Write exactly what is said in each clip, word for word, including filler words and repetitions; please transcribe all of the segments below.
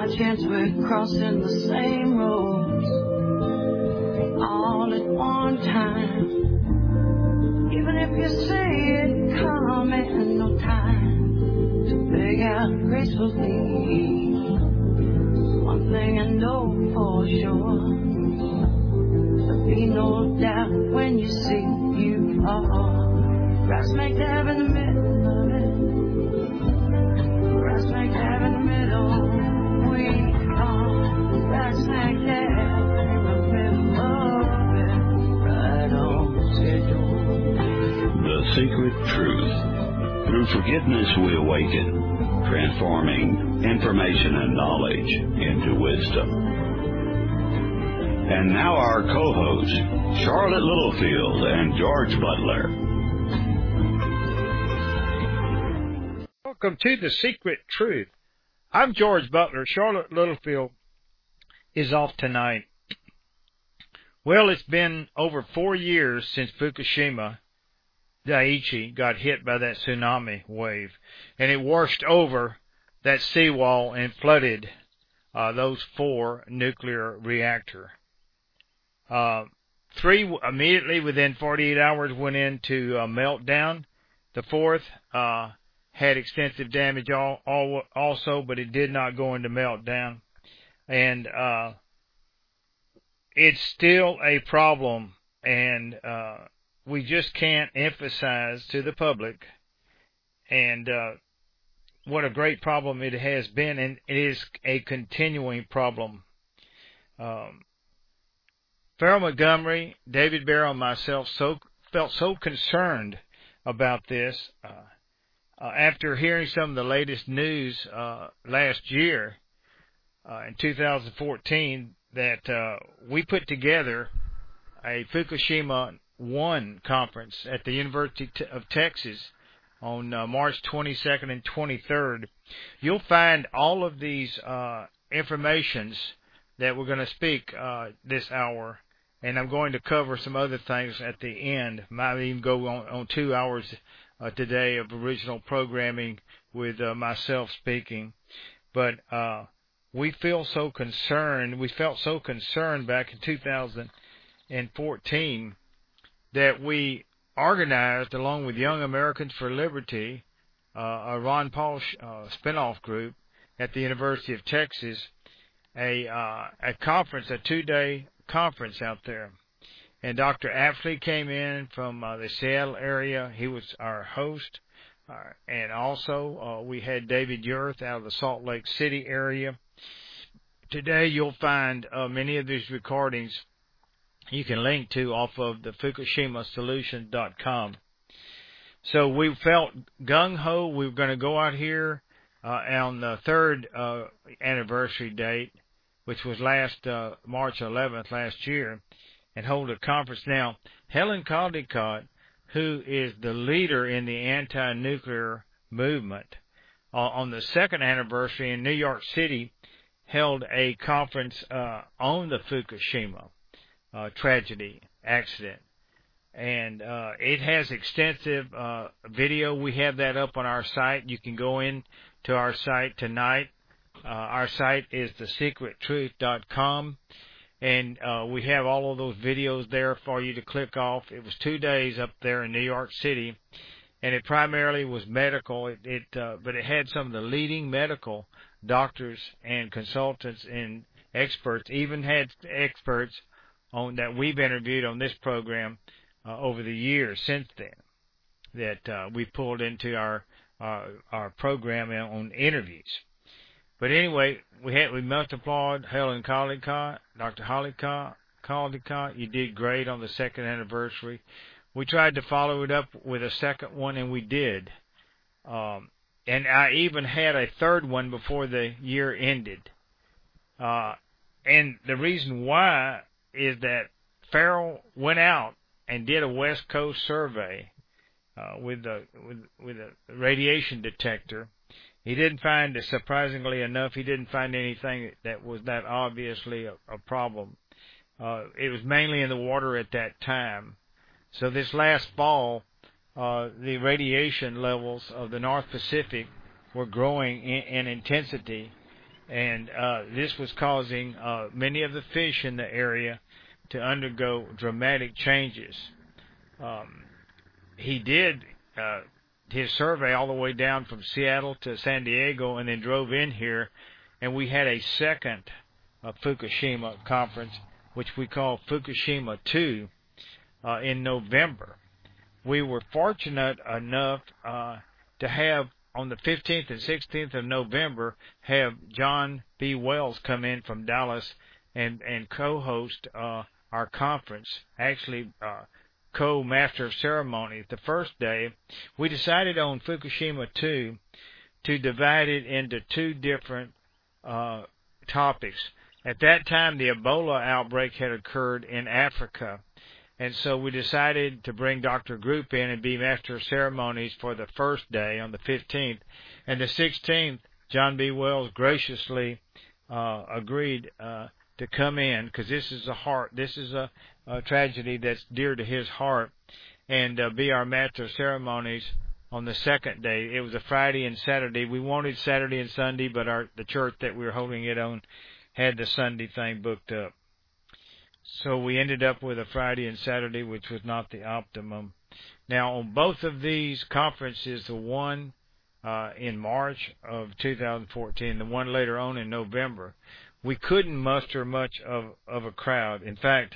by chance we're crossing the same roads all at one time. Even if you say it coming, no time to beg out gracefully. One thing I know for sure, there'll be no doubt when you see you are right smack dab in the middle of it. Right smack dab in the middle. We are right smack dab in the middle of it. Right on schedule. The Secret Truth. Through forgiveness we awaken, transforming information and knowledge into wisdom. And now our co-hosts, Charlotte Littlefield and George Butler. Welcome to The Secret Truth. I'm George Butler. Charlotte Littlefield is off tonight. Well, it's been over four years since Fukushima Daiichi got hit by that tsunami wave, and it washed over that seawall and flooded uh, those four nuclear reactors. Uh, three immediately within forty-eight hours went into a meltdown. The fourth uh, had extensive damage all, all, also, but it did not go into meltdown. And uh, it's still a problem, and uh, we just can't emphasize to the public and uh, what a great problem it has been, and it is a continuing problem. Um, Farrell Montgomery, David Barrow, and myself so felt so concerned about this uh, uh, after hearing some of the latest news uh, last year uh, in two thousand fourteen that uh, we put together a Fukushima One conference at the University of Texas on uh, March twenty-second and twenty-third. You'll find all of these uh, informations that we're going to speak uh, this hour, and I'm going to cover some other things at the end. Might even go on, on two hours uh, today of original programming with uh, myself speaking. But uh, we feel so concerned. We felt so concerned back in two thousand fourteen that we organized, along with Young Americans for Liberty, uh, a Ron Paul uh, spinoff group at the University of Texas, a uh, a conference, a two-day conference out there. And Doctor Apsley came in from uh, the Seattle area. He was our host. Uh, and also uh, we had David Yurth out of the Salt Lake City area. Today you'll find uh, many of these recordings you can link to off of the Fukushima Solution dot com. So we felt gung-ho. We were going to go out here uh, on the third uh, anniversary date, which was last uh, March eleventh last year, and hold a conference. Now, Helen Caldicott, who is the leader in the anti-nuclear movement, uh, on the second anniversary in New York City, held a conference uh, on the Fukushima uh, tragedy, accident. And uh, it has extensive uh, video. We have that up on our site. You can go in to our site tonight. Uh, our site is the secret truth dot com, and uh, we have all of those videos there for you to click off. It was two days up there in New York City, and it primarily was medical. It, it uh, but it had some of the leading medical doctors and consultants and experts, even had experts on that we've interviewed on this program uh, over the years since then that uh, we pulled into our uh, our program on interviews. But anyway, we had we multiplied Helen Caldicott, Doctor Caldicott, Caldicott. You did great on the second anniversary. We tried to follow it up with a second one, and we did. Um, and I even had a third one before the year ended. Uh, and the reason why is that Farrell went out and did a West Coast survey uh, with a with with a radiation detector. He didn't find, surprisingly enough, he didn't find anything that was that obviously a, a problem. Uh, it was mainly in the water at that time. So this last fall, uh, the radiation levels of the North Pacific were growing in, in intensity, and uh, this was causing uh, many of the fish in the area to undergo dramatic changes. Um, he did uh, his survey all the way down from Seattle to San Diego, and then drove in here, and we had a second uh, Fukushima conference, which we call Fukushima two, uh, in November. We were fortunate enough uh, to have, on the fifteenth and sixteenth of November, have John B. Wells come in from Dallas and, and co-host uh, our conference, actually uh, co-master of ceremony. The first day, we decided on Fukushima two to divide it into two different uh, topics. At that time, the Ebola outbreak had occurred in Africa. And so we decided to bring Doctor Group in and be master of ceremonies for the first day on the fifteenth. And the sixteenth, John B. Wells graciously uh, agreed uh, to come in, because this is a heart, this is a, a tragedy that's dear to his heart, and uh, be our master of ceremonies on the second day. It was a Friday and Saturday. We wanted Saturday and Sunday, but our the church that we were holding it on had the Sunday thing booked up. So we ended up with a Friday and Saturday, which was not the optimum. Now, on both of these conferences, the one uh, in March of two thousand fourteen, the one later on in November, we couldn't muster much of, of a crowd. In fact,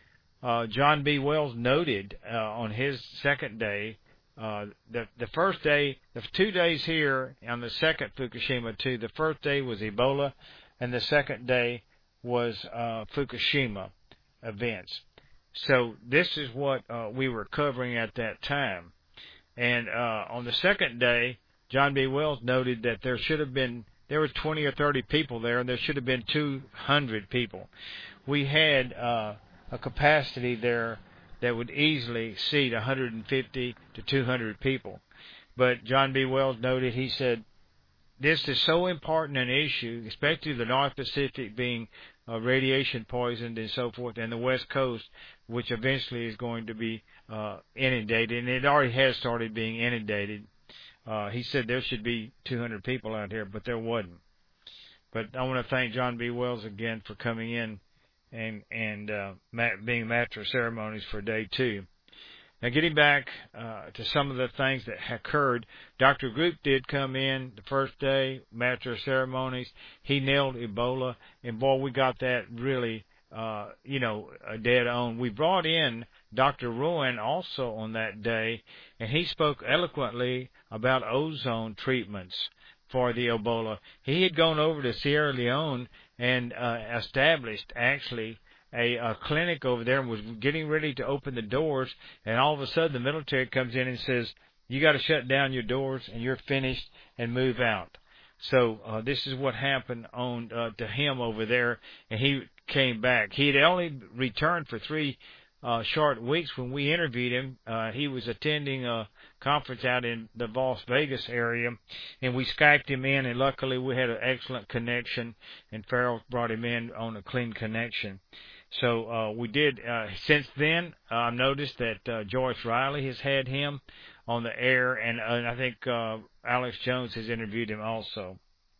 uh, John B. Wells noted uh, on his second day, uh, the, the first day, the two days here on the second Fukushima two, the first day was Ebola, and the second day was uh, Fukushima events. So this is what uh, we were covering at that time. And uh, on the second day, John B. Wells noted that there should have been, there were twenty or thirty people there, and there should have been two hundred people. We had uh, a capacity there that would easily seat one hundred fifty to two hundred people. But John B. Wells noted, he said, this is so important an issue, especially the North Pacific being uh, radiation poisoned and so forth, and the West Coast, which eventually is going to be uh, inundated, and it already has started being inundated. Uh, he said there should be two hundred people out here, but there wasn't. But I want to thank John B. Wells again for coming in and and uh, ma- being master of ceremonies for day two. Now, getting back uh, to some of the things that occurred, Doctor Group did come in the first day, master of ceremonies. He nailed Ebola, and boy, we got that really, uh, you know, dead on. We brought in Doctor Ruin also on that day, and he spoke eloquently about ozone treatments for the Ebola. He had gone over to Sierra Leone and uh, established, actually, A, a clinic over there, and was getting ready to open the doors, and all of a sudden the military comes in and says, you got to shut down your doors and you're finished and move out. So uh, this is what happened on uh, to him over there, and he came back. He had only returned for three uh, short weeks when we interviewed him. Uh, he was attending a conference out in the Las Vegas area, and we Skyped him in, and luckily we had an excellent connection, and Farrell brought him in on a clean connection. So uh, we did, uh, since then, I've uh, noticed that uh, Joyce Riley has had him on the air, and, uh, and I think uh, Alex Jones has interviewed him also.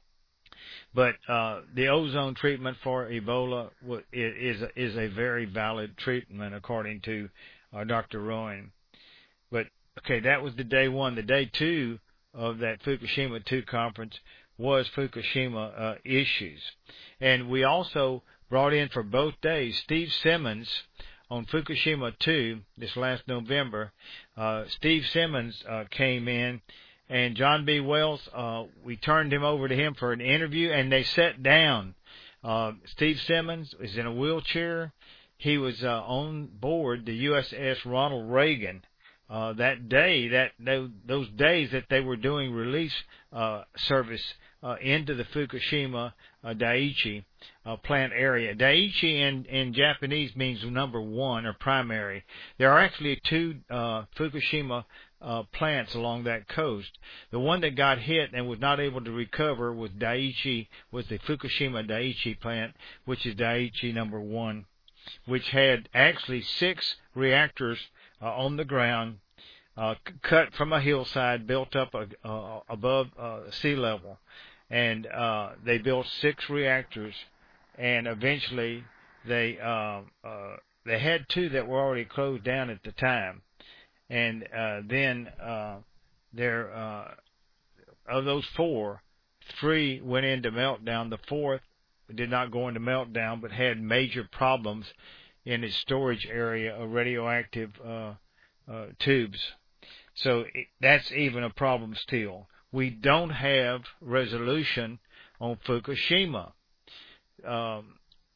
But uh, the ozone treatment for Ebola is, is a very valid treatment, according to uh, Doctor Rowan. But, okay, that was the day one. The day two of that Fukushima two conference was Fukushima uh, issues. And we also brought in for both days Steve Simmons on Fukushima two this last November. Uh, Steve Simmons uh, came in, and John B. Wells, uh, we turned him over to him for an interview, and they sat down. Uh, Steve Simmons is in a wheelchair. He was uh, on board the U S S Ronald Reagan uh, that day, that those days that they were doing release uh, service uh, into the Fukushima uh, Daiichi uh, plant area. Daiichi in, in Japanese means number one or primary. There are actually two uh, Fukushima uh, plants along that coast. The one that got hit and was not able to recover was Daiichi, was the Fukushima Daiichi plant, which is Daiichi number one, which had actually six reactors uh, on the ground, uh, c- cut from a hillside, built up uh, uh, above uh, sea level. and uh, they built six reactors, and eventually they uh, uh, they had two that were already closed down at the time, and uh, then uh, there uh, of those four, three went into meltdown. The fourth did not go into meltdown, but had major problems in its storage area of radioactive uh, uh, tubes. So it, that's even a problem still. We don't have resolution on Fukushima. Um,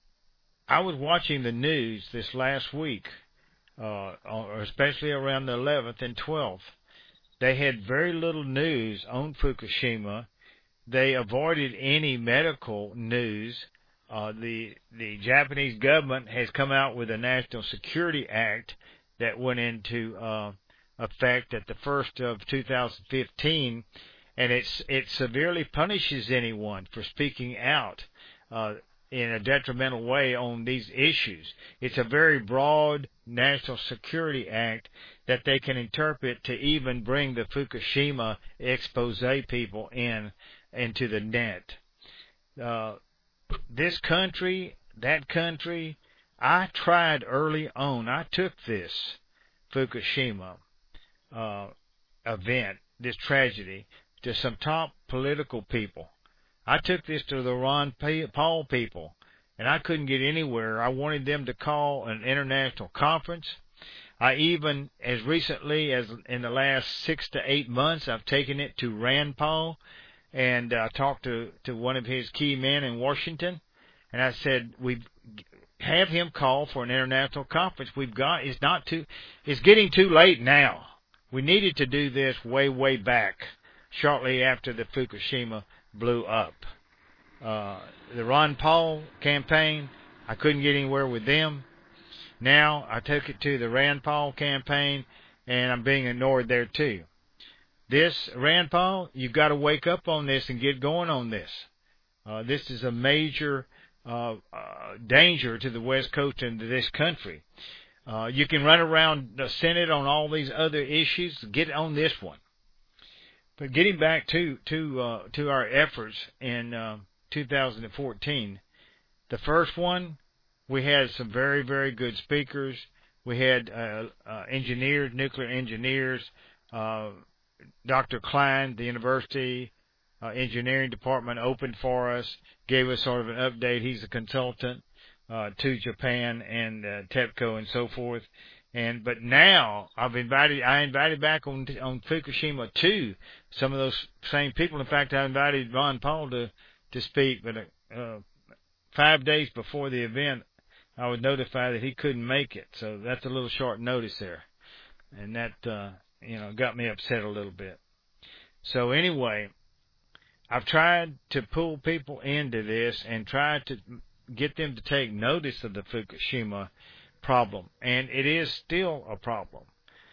I was watching the news this last week, uh, especially around the eleventh and twelfth. They had very little news on Fukushima. They avoided any medical news. Uh, the the Japanese government has come out with a National Security Act that went into uh, effect at the first of two thousand fifteen, and it's it severely punishes anyone for speaking out uh, in a detrimental way on these issues. It's a very broad National Security Act that they can interpret to even bring the Fukushima expose people in into the net. Uh, this country, that country, I tried early on. I took this Fukushima uh, event, this tragedy, to some top political people. I took this to the Ron Paul people, and I couldn't get anywhere. I wanted them to call an international conference. I even, as recently as in the last six to eight months, I've taken it to Rand Paul, and I uh, talked to, to one of his key men in Washington, and I said, we have him call for an international conference. We've got, it's not too, it's getting too late now. We needed to do this way, way back, shortly after the Fukushima blew up. Uh, the Ron Paul campaign, I couldn't get anywhere with them. Now I took it to the Rand Paul campaign, and I'm being ignored there too. This, Rand Paul, you've got to wake up on this and get going on this. Uh, this is a major uh, uh, danger to the West Coast and to this country. Uh, you can run around the Senate on all these other issues. Get on this one. But getting back to to uh, to our efforts in uh, two thousand fourteen, the first one, we had some very, very good speakers. We had uh, uh, engineers, nuclear engineers, uh, Doctor Klein, the university uh, engineering department opened for us, gave us sort of an update. He's a consultant uh, to Japan and uh, TEPCO and so forth. And but now I've invited, I invited back on on Fukushima too some of those same people. In fact, I invited Ron Paul to to speak, but uh, five days before the event, I was notified that he couldn't make it. So that's a little short notice there, and that uh, you know got me upset a little bit. So anyway, I've tried to pull people into this and tried to get them to take notice of the Fukushima problem, and it is still a problem.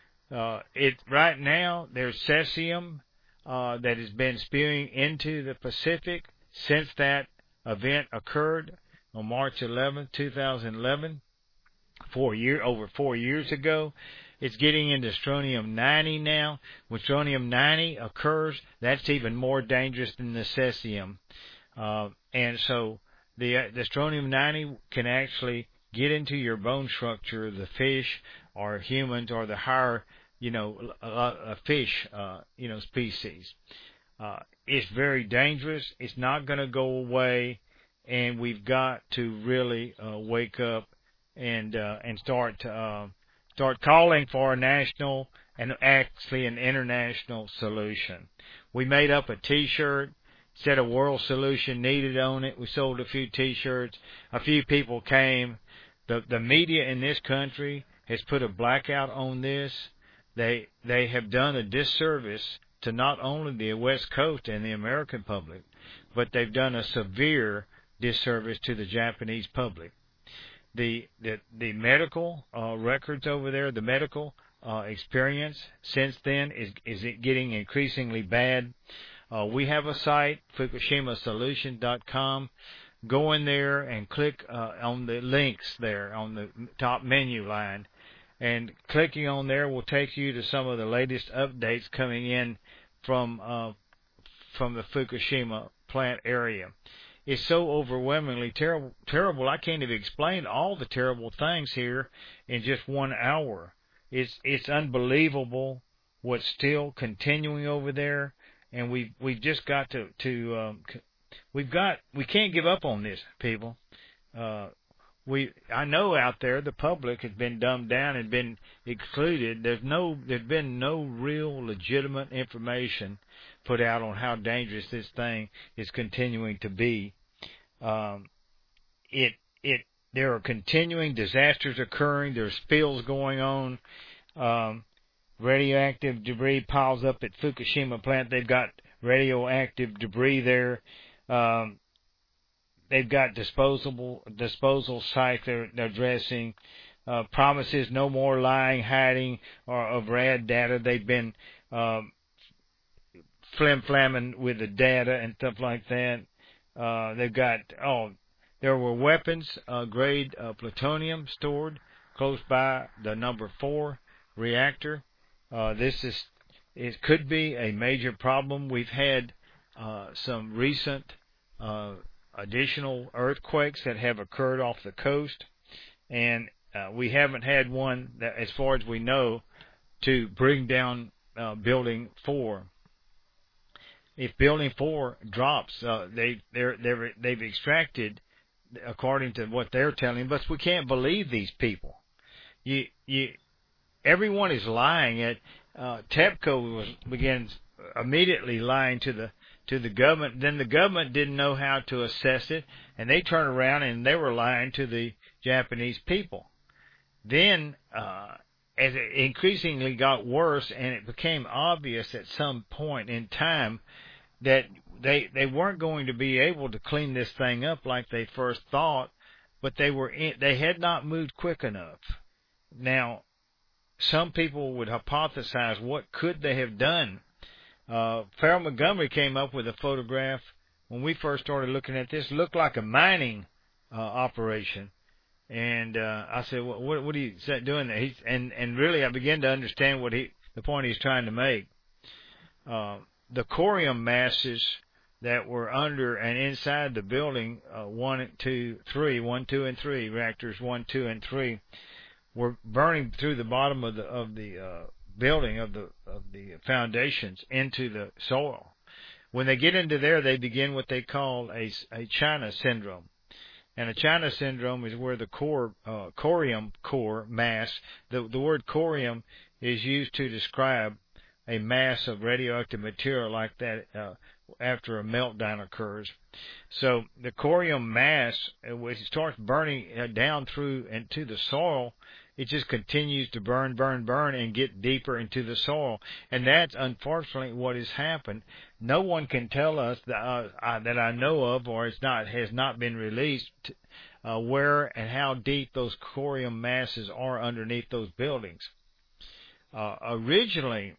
Uh, it right now there's cesium uh, that has been spewing into the Pacific since that event occurred on March eleventh, two thousand eleven, four year over four years ago. It's getting into strontium ninety now. When strontium ninety occurs, that's even more dangerous than the cesium, uh, and so the uh, the strontium ninety can actually get into your bone structure, the fish or humans or the higher, you know, a, a fish, uh, you know, species. Uh, it's very dangerous. It's not going to go away, and we've got to really uh, wake up and uh, and start uh, start calling for a national and actually an international solution. We made up a T-shirt. Said a world solution needed on it. We sold a few T-shirts. A few people came. The the media in this country has put a blackout on this. They they have done a disservice to not only the West Coast and the American public, but they've done a severe disservice to the Japanese public. The the the medical uh, records over there, the medical uh, experience since then is is it getting increasingly bad. Uh, we have a site, Fukushima Solution dot com. Go in there and click uh, on the links there on the top menu line, and clicking on there will take you to some of the latest updates coming in from uh, from the Fukushima plant area. It's so overwhelmingly terrible, terrible. I can't even explain all the terrible things here in just one hour. It's it's unbelievable what's still continuing over there, and we we've just got to to um, we've got we can't give up on this, people. Uh, we I know out there the public has been dumbed down and been excluded. There's no there's been no real legitimate information put out on how dangerous this thing is continuing to be. Um, it it there are continuing disasters occurring. There's spills going on. Um, radioactive debris piles up at Fukushima plant. They've got radioactive debris there. Um, they've got disposable disposal sites they're, they're addressing. Uh, promises no more lying, hiding, or of rad data. They've been um, flim-flamming with the data and stuff like that. Uh, they've got, oh, there were weapons uh, grade uh, plutonium stored close by the number four reactor. Uh, this is, it could be a major problem. We've had uh, some recent uh, additional earthquakes that have occurred off the coast, and uh, we haven't had one that, as far as we know, to bring down uh, building four. If building four drops, uh, they they're, they're, they've extracted, according to what they're telling us, we can't believe these people. You you. Everyone is lying. At uh, TEPCO was begins immediately lying to the to the government. Then the government didn't know how to assess it, and they turned around and they were lying to the Japanese people. Then, uh, as it increasingly got worse, and it became obvious at some point in time that they they weren't going to be able to clean this thing up like they first thought, but they were in, they had not moved quick enough. Now, some people would hypothesize what could they have done. Uh, Farrell Montgomery came up with a photograph when we first started looking at this. It looked like a mining uh, operation, and uh, I said, "What, what, what are you doing there?" He's, and and really, I began to understand what he the point he's trying to make. Uh, the corium masses that were under and inside the building, uh, one, two, three, one, two, and three reactors, one, two, and three. Were burning through the bottom of the of the uh, building of the of the foundations into the soil. When they get into there, they begin what they call a, a China syndrome, and a China syndrome is where the core uh, corium core mass. The the word corium is used to describe a mass of radioactive material like that uh, after a meltdown occurs. So the corium mass, when it starts burning down through into the soil, it just continues to burn, burn, burn, and get deeper into the soil. And that's unfortunately what has happened. No one can tell us that, uh, I, that I know of, or it's not has not been released, uh, where and how deep those corium masses are underneath those buildings. Uh, originally,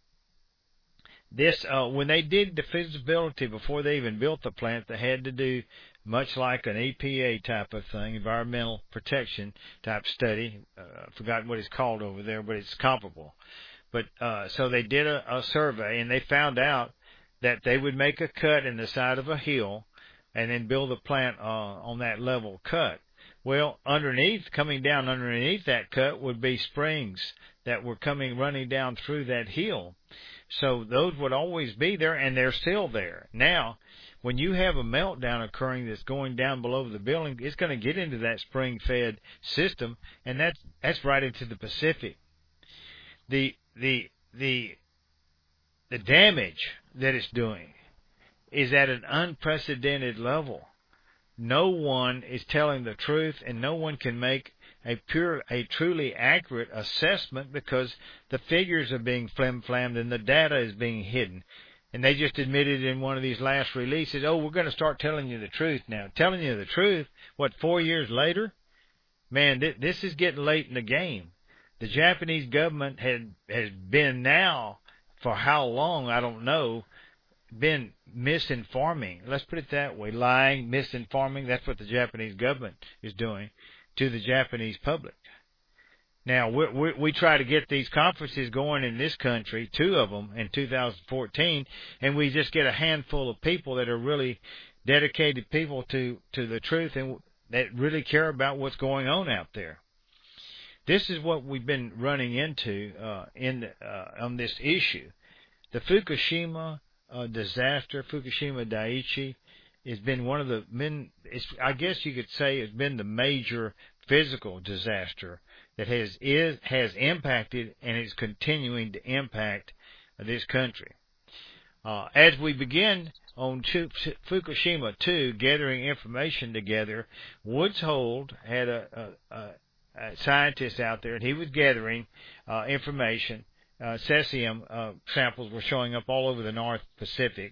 this uh, when they did the feasibility before they even built the plant, they had to do much like an E P A type of thing, environmental protection type study. Uh, I've forgotten what it's called over there, but it's comparable. But uh, so they did a, a survey, and they found out that they would make a cut in the side of a hill and then build a plant uh, on that level cut. Well, underneath, coming down underneath that cut would be springs that were coming running down through that hill. So those would always be there, and they're still there. Now, when you have a meltdown occurring that's going down below the building, it's going to get into that spring-fed system, and that's that's right into the Pacific. The the the the damage that it's doing is at an unprecedented level. No one is telling the truth, and no one can make a pure, a truly accurate assessment because the figures are being flim-flammed and the data is being hidden. And they just admitted in one of these last releases, oh, we're going to start telling you the truth now. Telling you the truth, what, four years later? Man, th- this is getting late in the game. The Japanese government had has been now, for how long, I don't know, been misinforming. Let's put it that way. Lying, misinforming, that's what the Japanese government is doing to the Japanese public. Now, we, we, we try to get these conferences going in this country, two of them in two thousand fourteen, and we just get a handful of people that are really dedicated people to, to the truth and that really care about what's going on out there. This is what we've been running into uh, in the, uh, on this issue. The Fukushima uh, disaster, Fukushima Daiichi, has been one of the men. It's, I guess you could say it's been the major physical disaster that has is has impacted and is continuing to impact this country. Uh, as we begin on Fukushima two, gathering information together, Woods Hole had a, a, a, a scientist out there, and he was gathering uh, information. Uh, cesium uh, samples were showing up all over the North Pacific.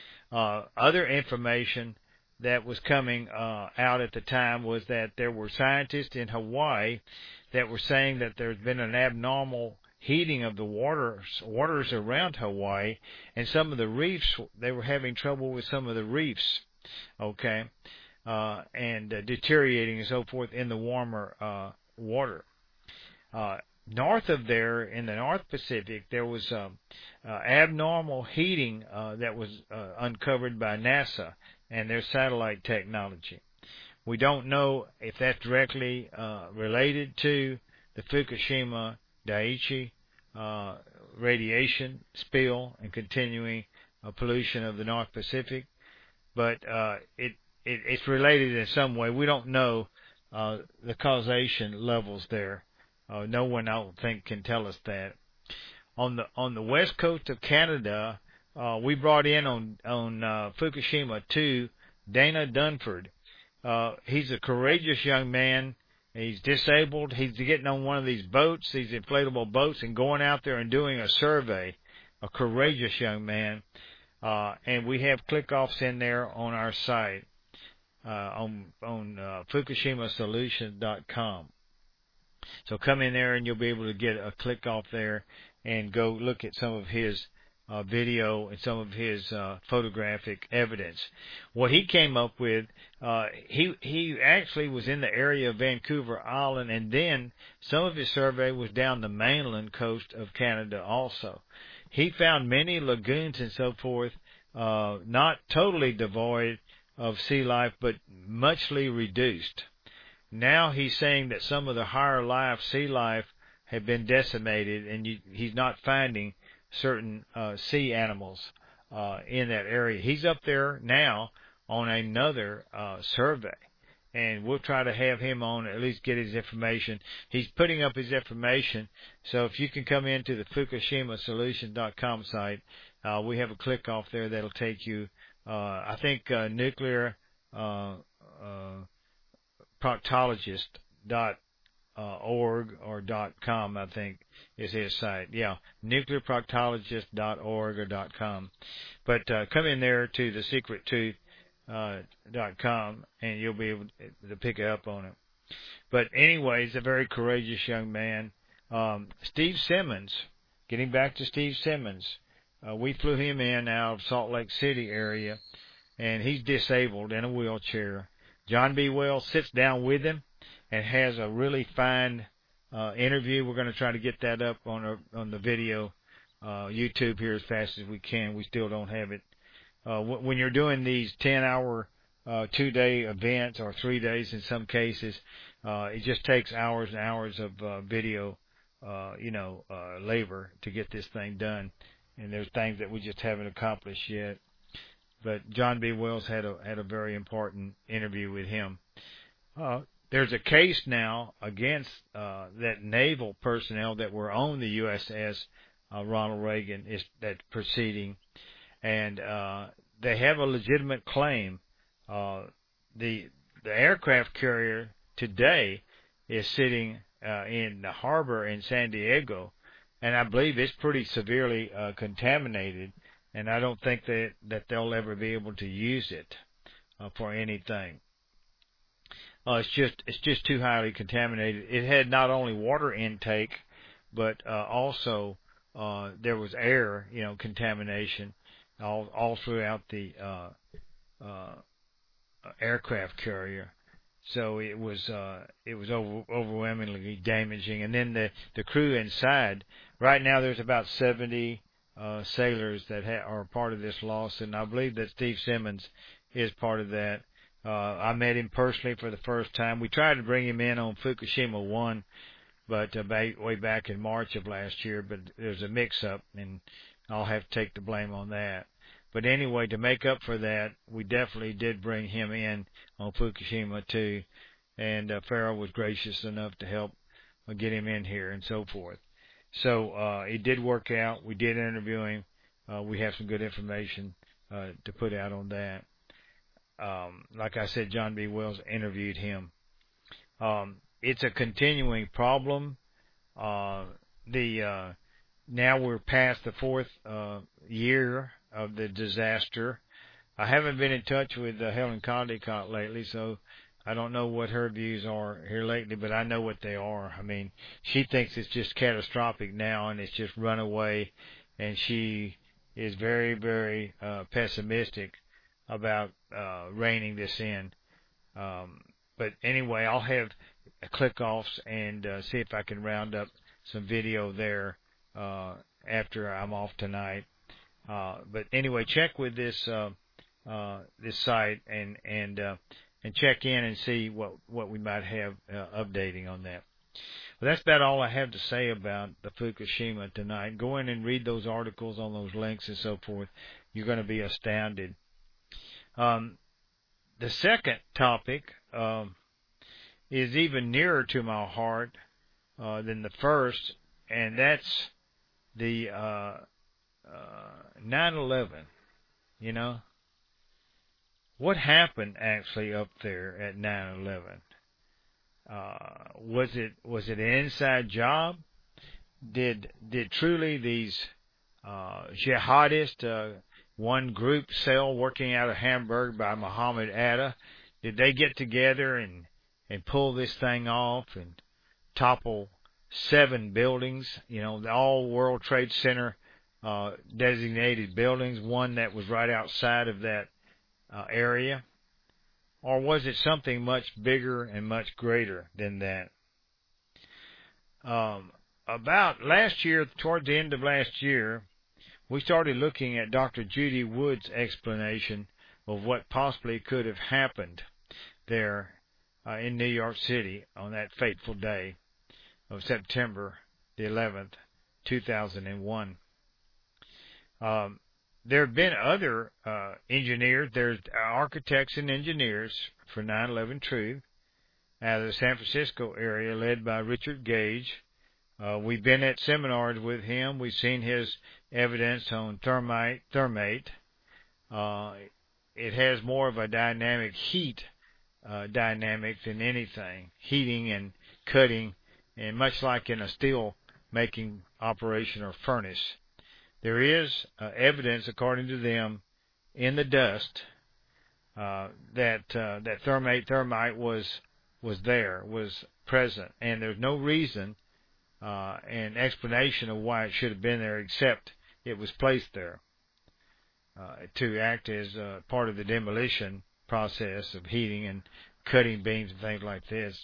Uh, other information that was coming uh, out at the time was that there were scientists in Hawaii that were saying that there's been an abnormal heating of the waters waters around Hawaii, and some of the reefs, they were having trouble with some of the reefs, okay, uh, and uh, deteriorating and so forth in the warmer uh, water. Uh, north of there, in the North Pacific, there was um, uh, abnormal heating uh, that was uh, uncovered by NASA and their satellite technology. We don't know if that's directly uh, related to the Fukushima Daiichi uh, radiation spill and continuing uh, pollution of the North Pacific, but uh, it, it it's related in some way. We don't know uh, the causation levels there. Uh, no one, I don't think, can tell us that. On the on the west coast of Canada, uh, we brought in on on uh, Fukushima two Dana Dunford. Uh, he's a courageous young man. He's disabled. He's getting on one of these boats, these inflatable boats, and going out there and doing a survey. A courageous young man. Uh, and we have click-offs in there on our site, uh, on, on uh, Fukushima Solutions dot com. So come in there and you'll be able to get a click-off there and go look at some of his Uh, video and some of his uh, photographic evidence. What he came up with, uh, he he actually was in the area of Vancouver Island, and then some of his survey was down the mainland coast of Canada also. He found many lagoons and so forth, uh, not totally devoid of sea life, but muchly reduced. Now he's saying that some of the higher life, sea life, have been decimated, and you, he's not finding certain uh, sea animals uh, in that area. He's up there now on another uh, survey, and we'll try to have him on, at least get his information. He's putting up his information, so if you can come into the Fukushima Solutions dot com site, uh, we have a click off there that'll take you, uh, I think, uh, nuclear uh, uh, proctologist dot org or .com, I think, is his site. Yeah, nuclear proctologist dot org or .com. But uh, come in there to the secret truth dot com, and you'll be able to pick up on it. But anyways, a very courageous young man. Um, Steve Simmons, getting back to Steve Simmons, uh, we flew him in out of Salt Lake City area, and he's disabled in a wheelchair. John B. Wells sits down with him and has a really fine uh, interview. We're going to try to get that up on our, on the video uh, YouTube here as fast as we can. We still don't have it. Uh, w- when you're doing these ten-hour, uh, two-day events, or three days in some cases, uh, it just takes hours and hours of uh, video, uh, you know, uh, labor to get this thing done. And there's things that we just haven't accomplished yet. But John B. Wells had a had a very important interview with him. Uh, There's a case now against uh, that naval personnel that were on the U S S uh, Ronald Reagan is that's proceeding, and uh, they have a legitimate claim. Uh, the the aircraft carrier today is sitting uh, in the harbor in San Diego, and I believe it's pretty severely uh, contaminated, and I don't think that that they'll ever be able to use it uh, for anything. Uh, it's just it's just too highly contaminated. It had not only water intake, but uh, also uh, there was air, you know, contamination all all throughout the uh, uh, aircraft carrier. So it was uh, it was over, overwhelmingly damaging. And then the the crew inside. Right now, there's about seventy uh, sailors that ha- are part of this loss, and I believe that Steve Simmons is part of that. Uh, I met him personally for the first time. We tried to bring him in on Fukushima one, but uh, way back in March of last year, but there's a mix-up, and I'll have to take the blame on that. But anyway, to make up for that, we definitely did bring him in on Fukushima too, and uh, Pharaoh was gracious enough to help uh, get him in here and so forth. So uh, it did work out. We did interview him. Uh, we have some good information uh, to put out on that. Um, like I said, John B. Wells interviewed him. Um, it's a continuing problem. Uh, the uh, now we're past the fourth uh, year of the disaster. I haven't been in touch with uh, Helen Caldicott lately, so I don't know what her views are here lately, but I know what they are. I mean, she thinks it's just catastrophic now, and it's just run away, and she is very, very uh, pessimistic about uh, reining this in. Um, but anyway, I'll have click-offs and uh, see if I can round up some video there uh, after I'm off tonight. Uh, but anyway, check with this uh, uh, this site and and uh, and check in and see what what we might have uh, updating on that. Well, that's about all I have to say about the Fukushima tonight. Go in and read those articles on those links and so forth. You're going to be astounded. Um, the second topic um, is even nearer to my heart uh, than the first, and that's the uh, uh, nine eleven. You know, what happened actually up there at nine eleven? Uh, was it was it an inside job? Did did truly these uh, jihadists, uh, one group cell working out of Hamburg by Muhammad Atta, did they get together and and pull this thing off and topple seven buildings? You know, the all World Trade Center uh, designated buildings, one that was right outside of that uh, area. Or was it something much bigger and much greater than that? Um, about last year, toward the end of last year, we started looking at Doctor Judy Wood's explanation of what possibly could have happened there uh, in New York City on that fateful day of September the eleventh, two thousand one. Um, There have been other uh, engineers. There's architects and engineers for nine eleven Truth out of the San Francisco area, led by Richard Gage. Uh, we've been at seminars with him. We've seen his evidence on thermite, thermate. Uh, it has more of a dynamic heat uh, dynamic than anything, heating and cutting, and much like in a steel making operation or furnace. There is uh, evidence, according to them, in the dust uh, that uh, that thermate thermite was was there, was present, and there's no reason uh, and explanation of why it should have been there, except it was placed there uh, to act as uh, part of the demolition process of heating and cutting beams and things like this.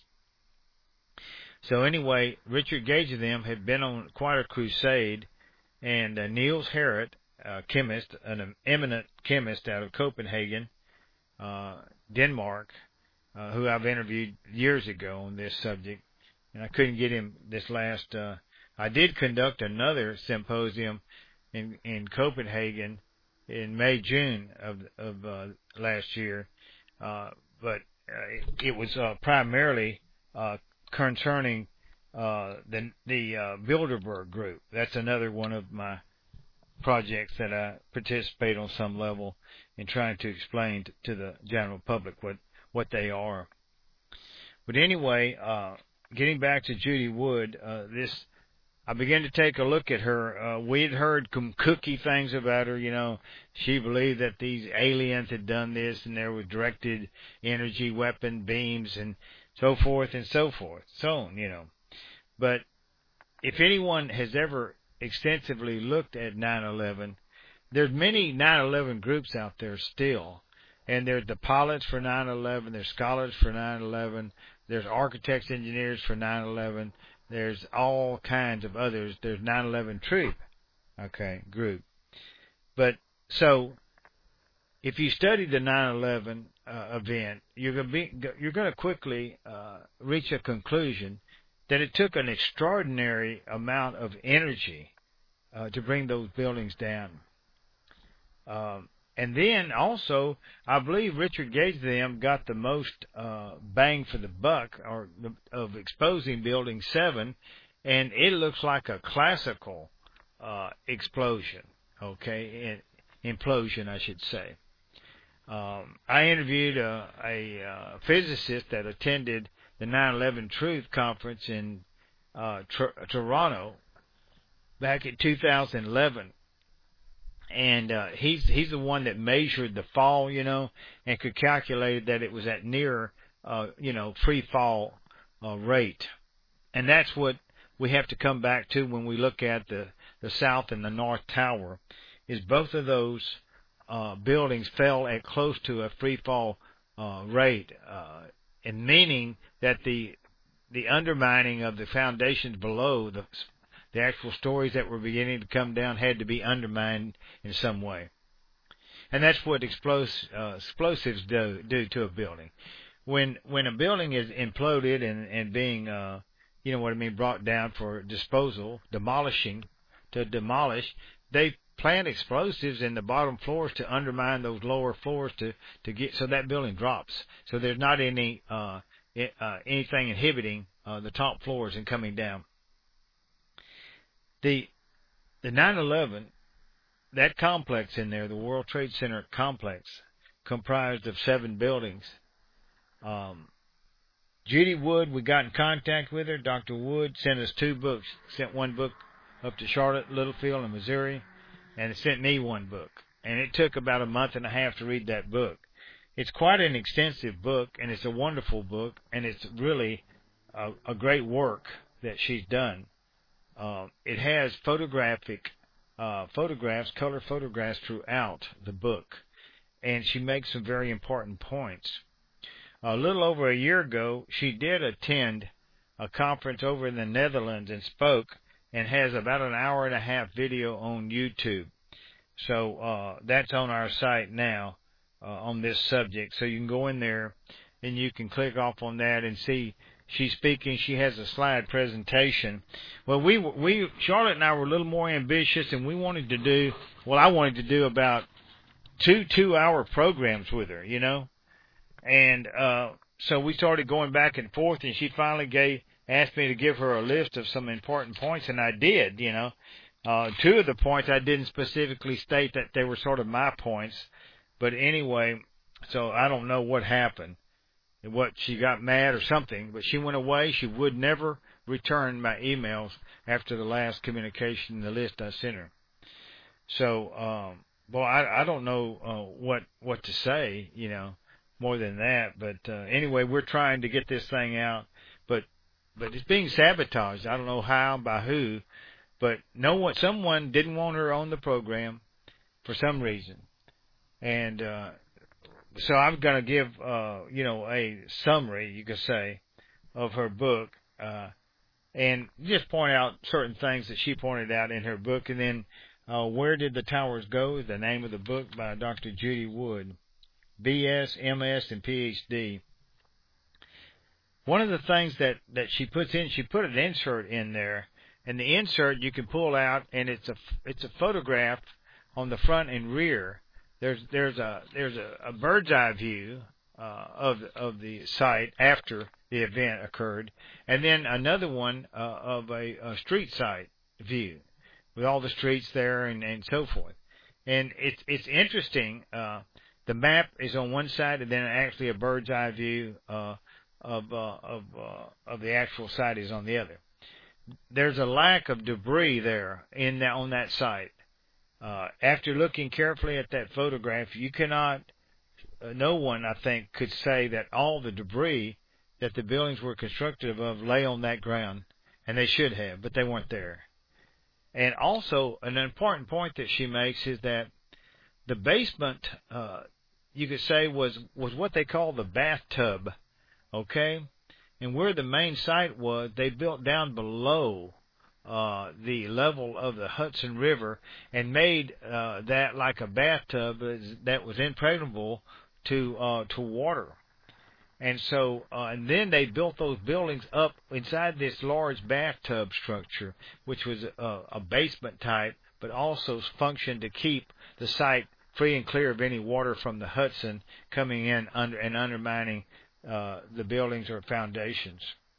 So anyway, Richard Gage and them had been on quite a crusade. And uh, Niels Harrit, a chemist, an eminent chemist out of Copenhagen, uh, Denmark, uh, who I've interviewed years ago on this subject, and I couldn't get him this last. Uh, I did conduct another symposium in in Copenhagen in May, June of of uh, last year, uh, but uh, it, it was uh, primarily uh, concerning Uh, the the uh, Bilderberg Group. That's another one of my projects that I participate on some level in trying to explain to, to the general public what, what they are. But anyway, uh, getting back to Judy Wood, uh, this I began to take a look at her. Uh, we had heard some cookie things about her. You know, she believed that these aliens had done this, and there were directed energy weapon beams and so forth and so forth. So on, you know. But if anyone has ever extensively looked at nine eleven, there's many nine eleven groups out there still. And there's the pilots for nine eleven, there's scholars for nine eleven, there's architects, engineers for nine eleven, there's all kinds of others. There's nine eleven Truth, okay, group. But so if you study the nine eleven uh, event, you're going to be you're going to quickly uh, reach a conclusion that it took an extraordinary amount of energy uh, to bring those buildings down. Um, and then also, I believe Richard Gage them got the most uh, bang for the buck or the, of exposing Building seven, and it looks like a classical uh, explosion, okay, In, implosion, I should say. Um, I interviewed a, a, a physicist that attended the nine eleven Truth Conference in uh, tr- Toronto back in two thousand eleven, and uh, he's he's the one that measured the fall, you know, and could calculate that it was at near, uh, you know, free fall uh, rate, and that's what we have to come back to when we look at the the South and the North Tower, is both of those uh, buildings fell at close to a free fall uh, rate, uh, and meaning that the the undermining of the foundations below, the the actual stories that were beginning to come down, had to be undermined in some way. And that's what explos- uh, explosives do, do to a building. When when a building is imploded and, and being, uh, you know what I mean, brought down for disposal, demolishing, to demolish, they plant explosives in the bottom floors to undermine those lower floors to, to get, so that building drops. So there's not any uh, uh, anything inhibiting uh, the top floors and coming down. The the nine eleven, that complex in there, the World Trade Center complex, comprised of seven buildings. Um, Judy Wood, we got in contact with her. Doctor Wood sent us two books. Sent one book up to Charlotte, Littlefield, and Missouri, and it sent me one book. And it took about a month and a half to read that book. It's quite an extensive book, and it's a wonderful book, and it's really a, a great work that she's done. Uh, it has photographic uh, photographs, color photographs throughout the book, and she makes some very important points. A little over a year ago, she did attend a conference over in the Netherlands and spoke, and has about an hour and a half video on YouTube. So uh, that's on our site now uh, on this subject. So you can go in there and you can click off on that and see she's speaking. She has a slide presentation. Well, we we Charlotte and I were a little more ambitious, and we wanted to do well. I wanted to do about two two-hour programs with her, you know, and uh, so we started going back and forth, and she finally gave asked me to give her a list of some important points, and I did, you know. Uh, two of the points I didn't specifically state that they were sort of my points, but anyway, so I don't know what happened, what she got mad or something, but she went away. She would never return my emails after the last communication, the list I sent her. So, um, well, I, I don't know uh, what what to say, you know, more than that, but uh, anyway, we're trying to get this thing out, but But it's being sabotaged. I don't know how, by who, but no one, someone didn't want her on the program for some reason. And uh, so I'm going to give, uh, you know, a summary, you could say, of her book, uh, and just point out certain things that she pointed out in her book. And then uh, Where Did the Towers Go? The name of the book by Doctor Judy Wood, B S, M S, and P H D. One of the things that, that she puts in, she put an insert in there, and the insert you can pull out, and it's a it's a photograph on the front and rear. There's there's a there's a, a bird's eye view uh, of of the site after the event occurred, and then another one uh, of a, a street site view with all the streets there and, and so forth. And it's it's interesting. Uh, the map is on one side, and then actually a bird's eye view Uh, of uh, of uh, of the actual site is on the other. There's a lack of debris there in that, on that site. Uh, after looking carefully at that photograph, you cannot, uh, no one I think could say that all the debris that the buildings were constructed of lay on that ground, and they should have, but they weren't there. And also, an important point that she makes is that the basement, uh, you could say, was was what they call the bathtub. Okay, and where the main site was, they built down below uh, the level of the Hudson River and made uh, that like a bathtub that was impregnable to uh, to water. And so, uh, and then they built those buildings up inside this large bathtub structure, which was a, a basement type, but also functioned to keep the site free and clear of any water from the Hudson coming in under and undermining uh, the buildings or foundations.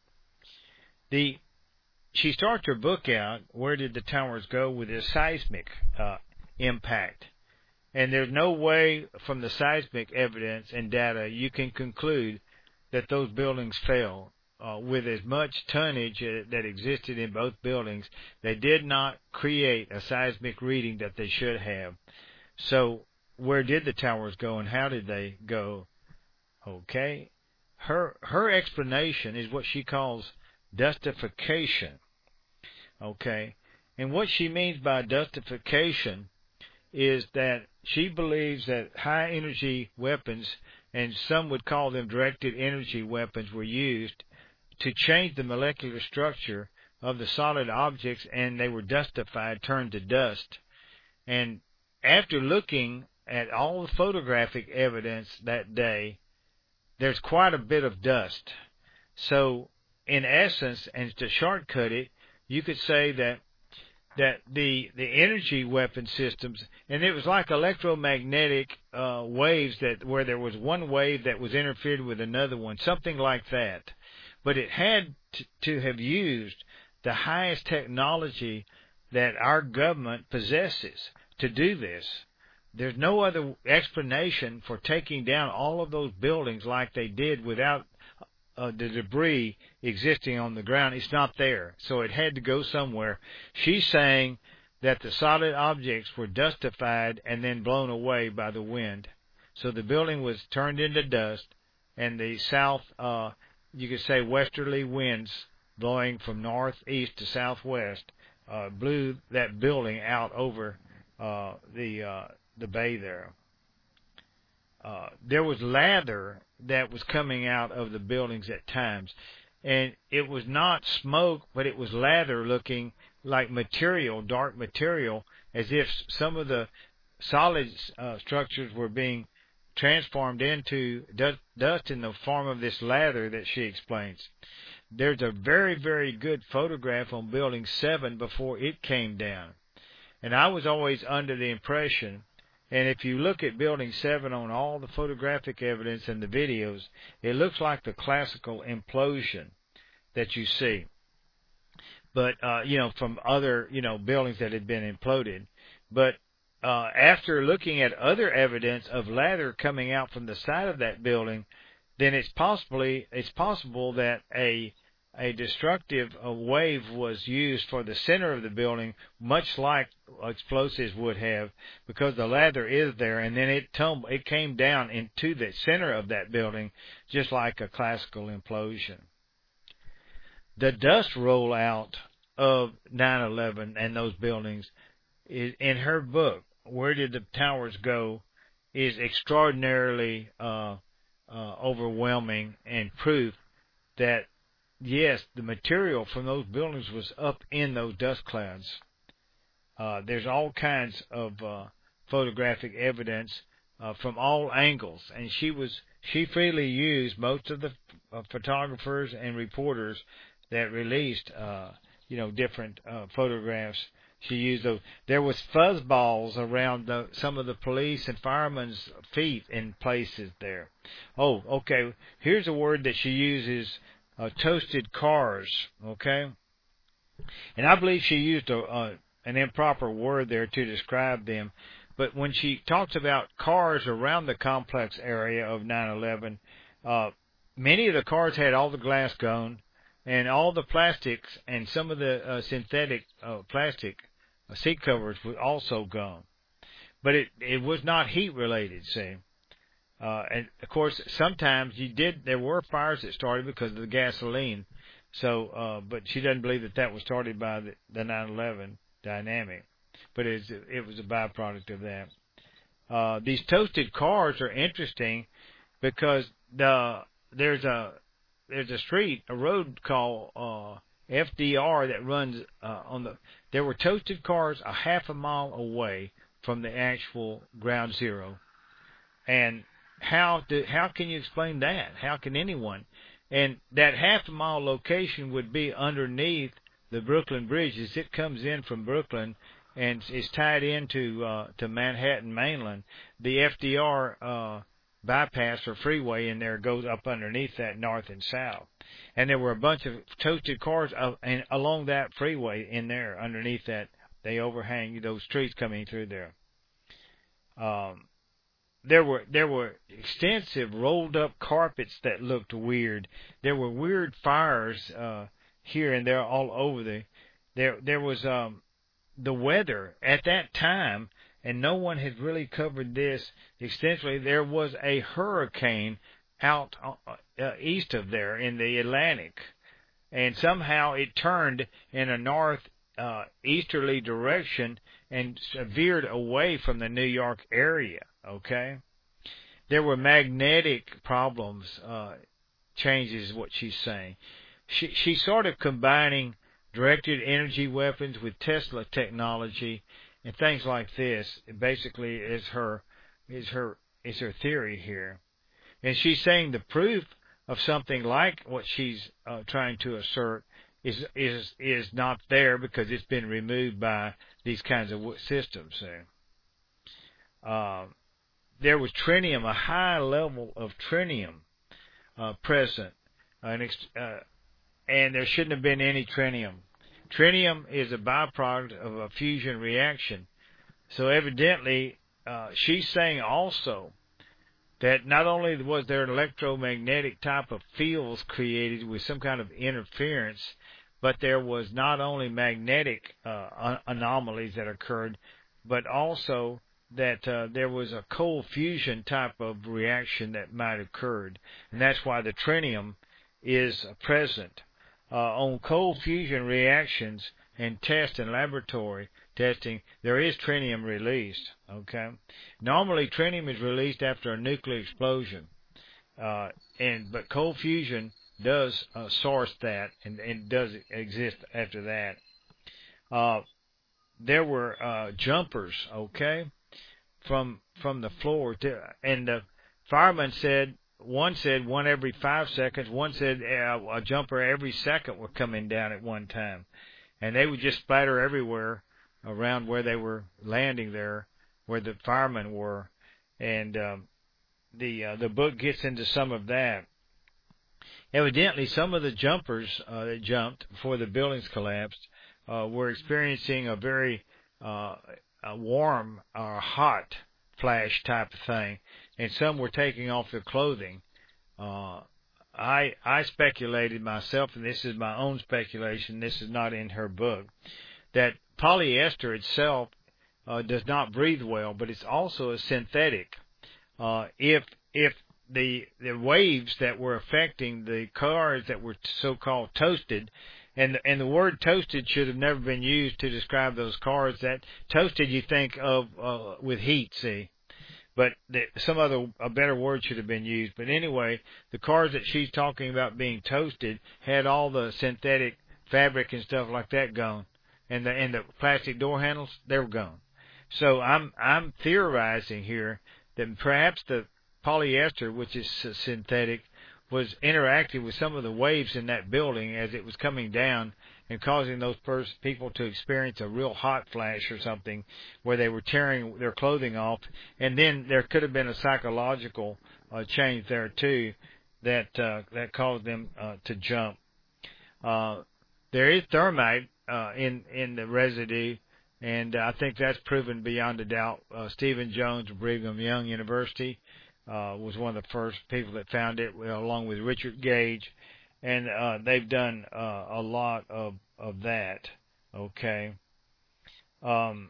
The she starts her book out, Where Did the Towers Go?, with a seismic uh, impact. And there's no way from the seismic evidence and data you can conclude that those buildings fell. Uh, with as much tonnage uh, that existed in both buildings, they did not create a seismic reading that they should have. So where did the towers go and how did they go? Okay. Her her explanation is what she calls dustification. Okay. And what she means by dustification is that she believes that high energy weapons, and some would call them directed energy weapons, were used to change the molecular structure of the solid objects, and they were dustified, turned to dust. And after looking at all the photographic evidence that day, there's quite a bit of dust. So, in essence, and to shortcut it, you could say that that the the energy weapon systems, and it was like electromagnetic uh, waves that where there was one wave that was interfered with another one, something like that. But it had to, to have used the highest technology that our government possesses to do this. There's no other explanation for taking down all of those buildings like they did without Uh, the debris existing on the ground. It's not there, so it had to go somewhere. She's saying that the solid objects were dustified and then blown away by the wind. So the building was turned into dust, and the south, uh, you could say westerly winds blowing from northeast to southwest uh, blew that building out over uh, the uh, the bay there. Uh, there was lather that was coming out of the buildings at times, and it was not smoke, but it was lather looking like material, dark material, as if some of the solid uh, structures were being transformed into dust, dust in the form of this lather that she explains. There's a very, very good photograph on Building seven before it came down, and I was always under the impression, and if you look at Building seven on all the photographic evidence and the videos, it looks like the classical implosion that you see. But, uh, you know, from other, you know, buildings that had been imploded. But uh, after looking at other evidence of lather coming out from the side of that building, then it's possibly it's possible that a a destructive uh, wave was used for the center of the building, much like explosives would have, because the lather is there, and then it tumbled, it came down into the center of that building, just like a classical implosion. The dust rollout of nine eleven and those buildings is in her book, Where Did the Towers Go?, is extraordinarily uh, uh, overwhelming and proof that yes, the material from those buildings was up in those dust clouds. Uh, there's all kinds of uh, photographic evidence uh, from all angles, and she was she freely used most of the uh, photographers and reporters that released, uh, you know, different uh, photographs. She used those. There was fuzz balls around the, some of the police and firemen's feet in places there. Oh, okay. Here's a word that she uses. Uh, toasted cars, okay? And I believe she used a, uh, an improper word there to describe them. But when she talks about cars around the complex area of nine eleven, uh, many of the cars had all the glass gone, and all the plastics and some of the uh, synthetic uh, plastic uh, seat covers were also gone. But it, it was not heat related, see? Uh, and of course, sometimes you did. There were fires that started because of the gasoline. So, uh, but she doesn't believe that that was started by the, the nine eleven dynamic. But it was, it was a byproduct of that. Uh, these toasted cars are interesting because the there's a there's a street, a road called uh, F D R that runs uh, on the. There were toasted cars a half a mile away from the actual ground zero, and how do, how can you explain that? How can anyone? And that half a mile location would be underneath the Brooklyn Bridge as it comes in from Brooklyn and is tied into uh, to Manhattan mainland. The F D R uh, bypass or freeway in there goes up underneath that north and south. And there were a bunch of toasted cars uh, and along that freeway in there underneath that. They overhang those trees coming through there. Um, there were there were extensive rolled up carpets that looked weird. There were weird fires uh, here and there all over the. There there was um, the weather at that time, and no one had really covered this extensively. There was a hurricane out uh, east of there in the Atlantic, and somehow it turned in a north uh, easterly direction and veered away from the New York area. Okay, there were magnetic problems, uh, changes. What she's saying, she she's sort of combining directed energy weapons with Tesla technology and things like this. Basically, is her is her is her theory here. And she's saying the proof of something like what she's uh, trying to assert is is is not there because it's been removed by these kinds of systems there. Uh, there was tritium, a high level of tritium uh, present, uh, and, uh, and there shouldn't have been any tritium. Tritium is a byproduct of a fusion reaction. So evidently, uh, she's saying also that not only was there an electromagnetic type of fields created with some kind of interference, but there was not only magnetic uh, anomalies that occurred, but also that uh, there was a cold fusion type of reaction that might have occurred. And that's why the tritium is present. Uh, on cold fusion reactions and test and laboratory testing, there is tritium released. Okay, normally tritium is released after a nuclear explosion, uh, and but cold fusion does uh, source that and, and does exist after that. Uh, there were uh, jumpers, okay, from from the floor, to, and the fireman said. One said one every five seconds. One said uh, a jumper every second were coming down at one time. And they would just splatter everywhere around where they were landing there, where the firemen were. And um, the uh, the book gets into some of that. Evidently, some of the jumpers uh, that jumped before the buildings collapsed uh, were experiencing a very uh, a warm or hot flash type of thing, and some were taking off their clothing. Uh, I I speculated myself, and this is my own speculation, this is not in her book, that polyester itself uh, does not breathe well, but it's also a synthetic. Uh, if if the the waves that were affecting the cars that were so-called toasted, and and the word toasted should have never been used to describe those cars. That toasted you think of uh, with heat, see, but the, some other a better word should have been used. But anyway, the cars that she's talking about being toasted had all the synthetic fabric and stuff like that gone, and the and the plastic door handles, they were gone. So I'm I'm theorizing here that perhaps the polyester, which is synthetic, was interacting with some of the waves in that building as it was coming down and causing those first people to experience a real hot flash or something where they were tearing their clothing off. And then there could have been a psychological uh, change there too that uh, that caused them uh, to jump. Uh, there is thermite uh, in, in the residue, and I think that's proven beyond a doubt. Uh, Stephen Jones of Brigham Young University Uh, was one of the first people that found it, along with Richard Gage, and uh, they've done uh, a lot of of that. Okay, um,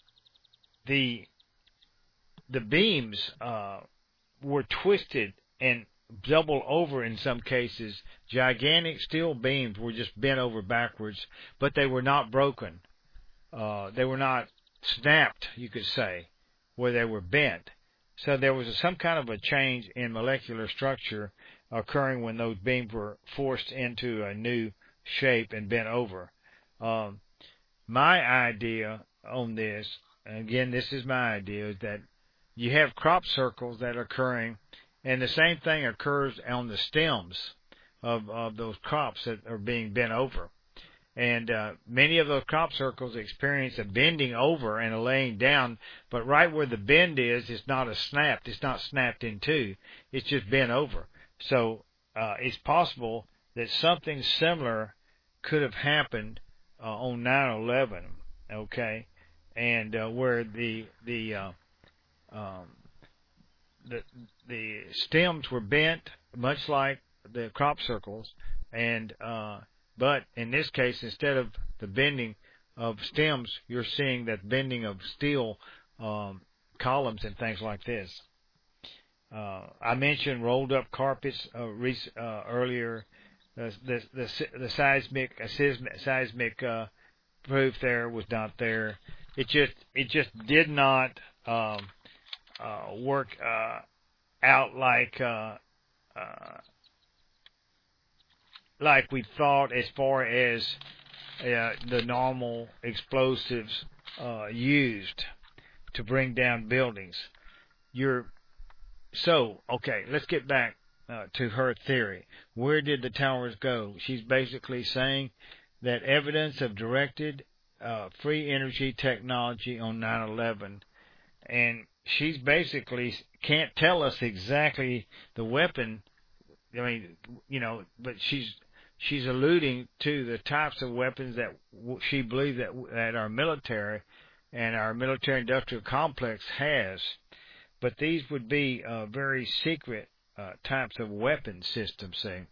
the the beams uh, were twisted and doubled over in some cases. Gigantic steel beams were just bent over backwards, but they were not broken. Uh, they were not snapped, you could say, where they were bent. So there was some kind of a change in molecular structure occurring when those beams were forced into a new shape and bent over. Um, my idea on this, and again, this is my idea, is that you have crop circles that are occurring, and the same thing occurs on the stems of, of those crops that are being bent over. And uh, many of those crop circles experience a bending over and a laying down, but right where the bend is, it's not a snapped. It's not snapped in two. It's just bent over. So uh, it's possible that something similar could have happened uh, on nine eleven, okay, and uh, where the the uh, um, the the stems were bent, much like the crop circles, and uh, but in this case, instead of the bending of stems, you're seeing that bending of steel um, columns and things like this. Uh, I mentioned rolled up carpets uh, re- uh, earlier. The the the, the seismic uh, seismic, seismic uh, proof there was not there. It just it just did not um, uh, work uh, out like uh, uh, like we thought as far as uh, the normal explosives uh, used to bring down buildings. You're so okay. Let's get back uh, to her theory. Where did the towers go? She's basically saying that evidence of directed uh, free energy technology on nine eleven, and she's basically can't tell us exactly the weapon. I mean, you know, but she's she's alluding to the types of weapons that she believes that that our military and our military-industrial complex has. But these would be uh, very secret uh, types of weapon systems, say.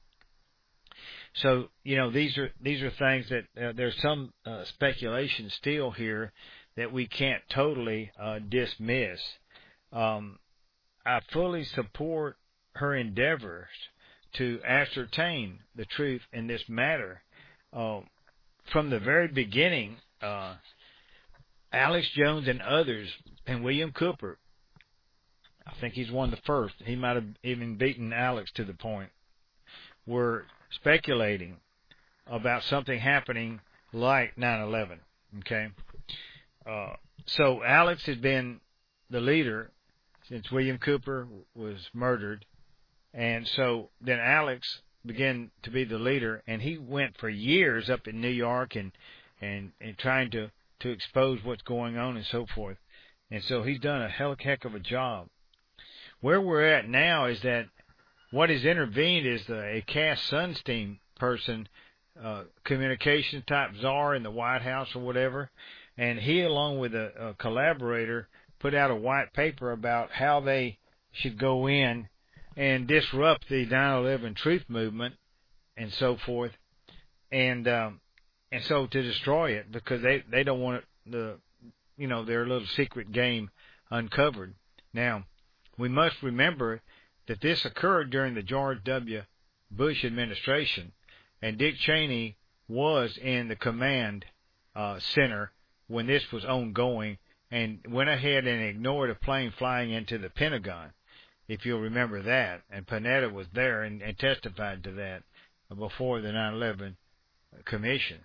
So, you know, these are these are things that uh, there's some uh, speculation still here that we can't totally uh, dismiss. Um, I fully support her endeavors to ascertain the truth in this matter. Uh, from the very beginning, uh, Alex Jones and others, and William Cooper, I think he's one of the first, he might have even beaten Alex to the point, were speculating about something happening like nine eleven, okay? Uh, so Alex has been the leader since William Cooper was murdered, and so then Alex began to be the leader, and he went for years up in New York and, and, and trying to, to expose what's going on and so forth. And so he's done a hell heck of a job. Where we're at now is that what has intervened is the, a Cass Sunstein person, uh, communication type czar in the White House or whatever, and he, along with a, a collaborator, put out a white paper about how they should go in and disrupt the nine eleven truth movement and so forth, and um, and so to destroy it because they, they don't want it, the you know their little secret game uncovered. Now, we must remember that this occurred during the George W. Bush administration, and Dick Cheney was in the command uh, center when this was ongoing and went ahead and ignored a plane flying into the Pentagon, if you'll remember that. And Panetta was there and, and testified to that before the nine eleven commission.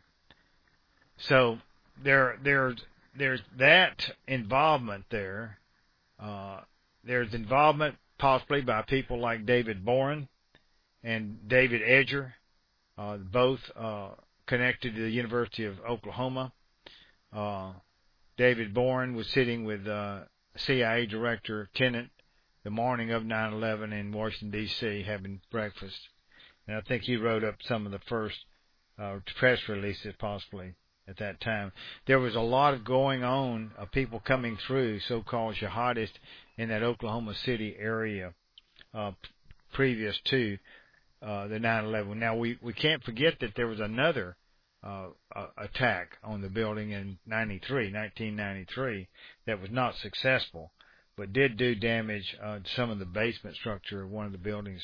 So there, there's, there's that involvement there. Uh, There's involvement possibly by people like David Boren and David Edger, uh, both uh, connected to the University of Oklahoma. Uh, David Boren was sitting with uh, C I A Director Tenet the morning of nine eleven in Washington, D C, having breakfast. And I think he wrote up some of the first uh, press releases possibly at that time. There was a lot of going on of people coming through, so-called jihadists, in that Oklahoma City area uh, previous to uh, the nine eleven. Now, we, we can't forget that there was another uh, uh, attack on the building in ninety-three, nineteen ninety-three that was not successful, but did do damage uh, to some of the basement structure of one of the buildings.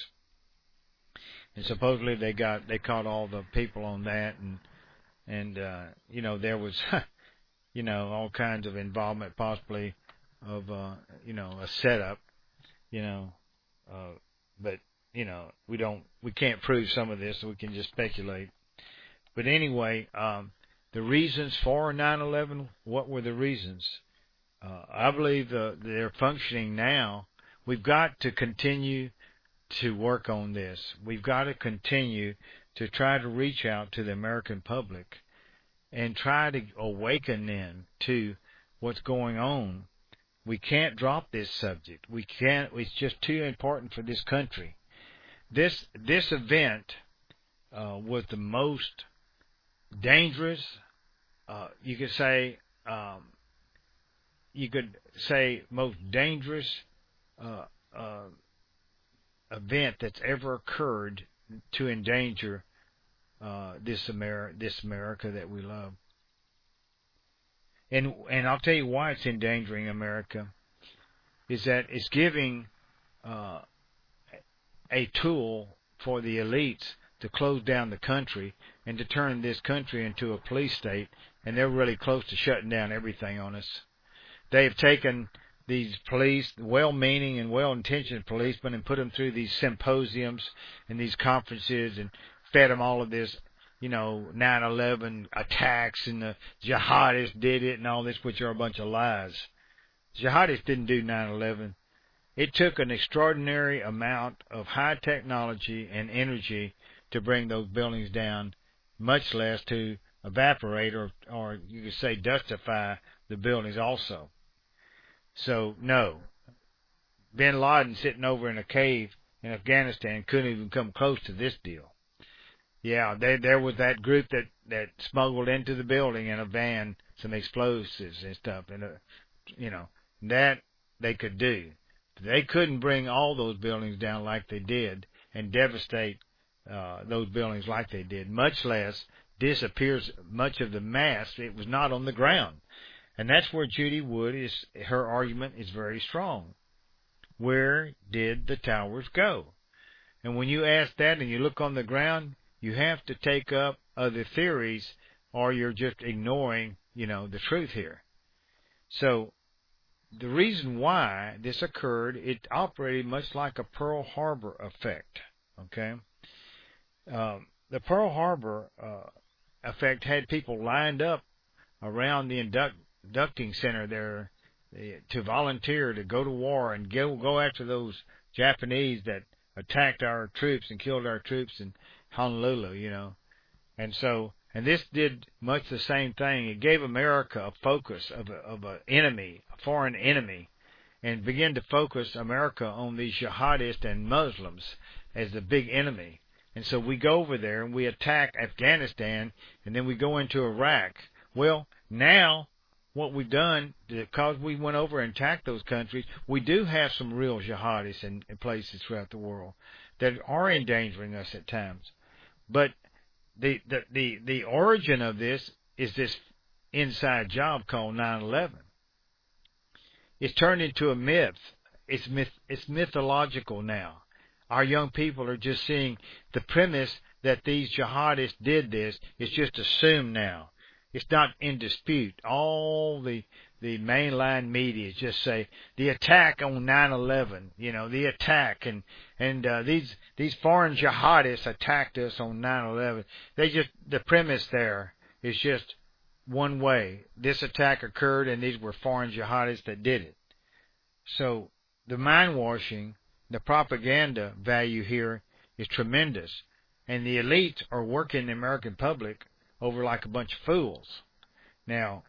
And supposedly they got they caught all the people on that, and and uh, you know there was you know all kinds of involvement possibly of, uh, you know, a setup, you know, uh, but, you know, we don't, we can't prove some of this, so we can just speculate. But anyway, um, the reasons for nine eleven, what were the reasons? Uh, I believe uh, they're functioning now. We've got to continue to work on this. We've got to continue to try to reach out to the American public and try to awaken them to what's going on. We can't drop this subject. We can't. It's just too important for this country. This this event uh, was the most dangerous. Uh, you could say um, you could say most dangerous uh, uh, event that's ever occurred to endanger uh, this Amer- this America that we love. And and I'll tell you why it's endangering America, is that it's giving uh, a tool for the elites to close down the country and to turn this country into a police state, and they're really close to shutting down everything on us. They've taken these police, well-meaning and well-intentioned policemen, and put them through these symposiums and these conferences and fed them all of this, you know, nine eleven attacks and the jihadists did it and all this, which are a bunch of lies. Jihadists didn't do nine eleven. It took an extraordinary amount of high technology and energy to bring those buildings down, much less to evaporate or, or you could say dustify the buildings also. So, no. Bin Laden sitting over in a cave in Afghanistan couldn't even come close to this deal. Yeah, they, there was that group that, that smuggled into the building in a van some explosives and stuff, and uh, you know, that they could do. They couldn't bring all those buildings down like they did and devastate uh, those buildings like they did, much less disappears much of the mass. It was not on the ground. And that's where Judy Wood is, her argument is very strong. Where did the towers go? And when you ask that and you look on the ground, you have to take up other theories, or you're just ignoring, you know, the truth here. So the reason why this occurred, it operated much like a Pearl Harbor effect. Okay, um, the Pearl Harbor uh, effect had people lined up around the induct, inducting center there to volunteer to go to war and go go after those Japanese that attacked our troops and killed our troops in Honolulu, you know. And so, and this did much the same thing. It gave America a focus of a, of an enemy, a foreign enemy, and began to focus America on these jihadists and Muslims as the big enemy. And so we go over there and we attack Afghanistan, and then we go into Iraq. Well, now what we've done, because we went over and attacked those countries, we do have some real jihadists in, in places throughout the world that are endangering us at times. But the, the, the, the origin of this is this inside job called nine eleven. It's turned into a myth. It's myth, it's mythological now. Our young people are just seeing the premise that these jihadists did this. It's just assumed now. It's not in dispute. All the the mainline media just say the attack on nine eleven, you know, the attack, and and uh, these these foreign jihadists attacked us on nine eleven. They just, the premise there is just one way. This attack occurred, and these were foreign jihadists that did it. So the mind washing, the propaganda value here is tremendous, and the elites are working the American public over like a bunch of fools. Now,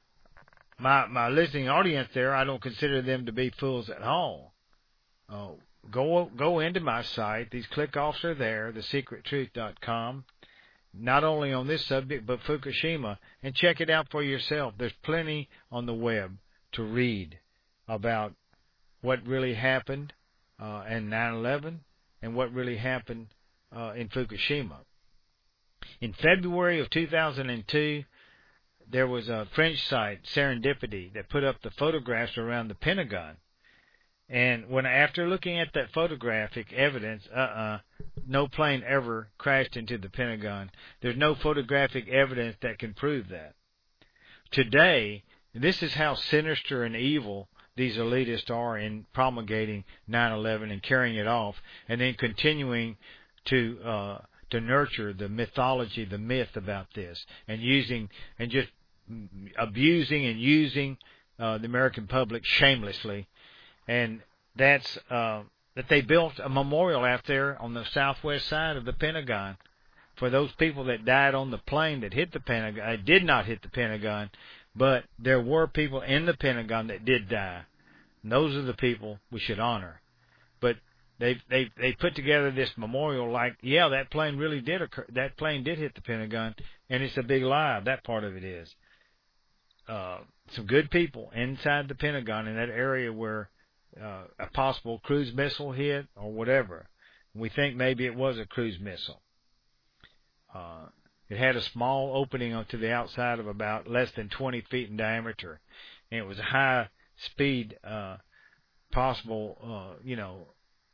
my my listening audience there, I don't consider them to be fools at all. Uh, go go into my site. These click-offs are there, the secret truth dot com, not only on this subject, but Fukushima, and check it out for yourself. There's plenty on the web to read about what really happened uh, in nine eleven and what really happened uh, in Fukushima. In February of two thousand two, there was a French site, Serendipity, that put up the photographs around the Pentagon. And when after looking at that photographic evidence, uh-uh, no plane ever crashed into the Pentagon. There's no photographic evidence that can prove that. Today, this is how sinister and evil these elitists are in promulgating nine eleven and carrying it off, and then continuing to uh, to nurture the mythology, the myth about this, and using and just abusing and using uh, the American public shamelessly. And that's uh, that they built a memorial out there on the southwest side of the Pentagon for those people that died on the plane that hit the Pentagon. It did not hit the Pentagon, but there were people in the Pentagon that did die. And those are the people we should honor. But they they they put together this memorial like, yeah, that plane really did occur. That plane did hit the Pentagon, and it's a big lie. That part of it is. Uh, some good people inside the Pentagon in that area where uh, a possible cruise missile hit or whatever. We think maybe it was a cruise missile. Uh, it had a small opening to the outside of about less than twenty feet in diameter, and it was a high speed uh, possible, uh, you know,